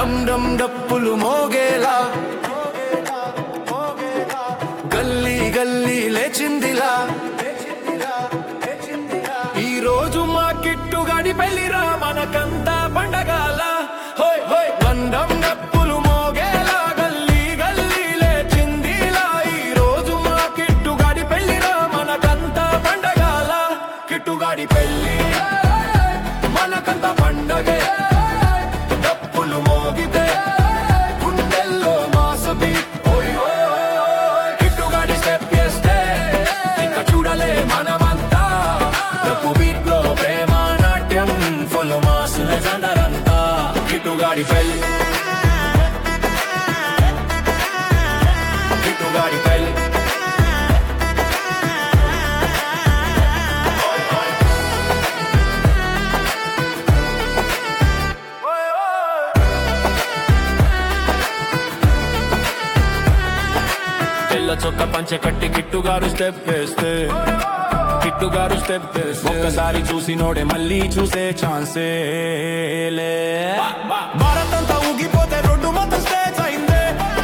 డమ్ డమ్ డప్పులు మోగేలా గల్లీ గల్లీ లేచిందిలా ఈ రోజు మా కిట్టుగాడి పెళ్లిరా మనకంతా పండగాల హోయ్ హోయ్ డమ్ డప్పులు మోగేలా గల్లీ గల్లీ లేచిందిలా ఈ రోజు మా కిట్టుగాడి పెళ్లిరా మనకంతా పండగాల కిట్టుగాడి పెళ్లి మనకంతా పండగే డప్పులు మోగితే గుండెల్లో మాసబి ఓయ్ ఓయ్ కిట్టుగాడి స్టెప్ చేస్తే ఇంకా చూడలే మనమంతా డప్పు బీట్ లో ప్రేమ నాట్యం ఫుల్ మాస్ లెజెండర్ అంతా కిట్టుగాడి పెళ్లి కిట్టుగాడి పెళ్లి తెల్ల చొక్క పంచె కట్టి కిట్టుగారు స్టెప్ వేస్తే కిట్టుగారు స్టెప్ వేస్తే ఒక్కసారి చూసినోడే మళ్ళీ చూసే ఛాన్సే లే భారత్ అంతా ఊగిపోతే రోడ్డు మొత్తం స్టేజ్ అయిందే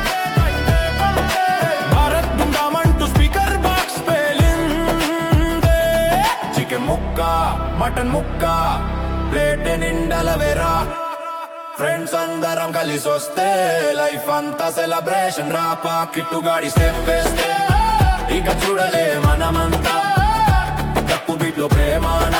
భారత్ గుండామంటూ స్పీకర్ బాక్స్ పేలిందే చికెన్ ముక్క మటన్ ముక్క ప్లేట్ నిండలవేరా ఫ్రెండ్స్ అందరం కలిసి వస్తే లైఫ్ అంతా సెలబ్రేషన్ రాపా కిట్టుగాడి స్టెప్ వేస్తే ఇక చూడలే మనమంతా డప్పు బీట్ లో ప్రేమ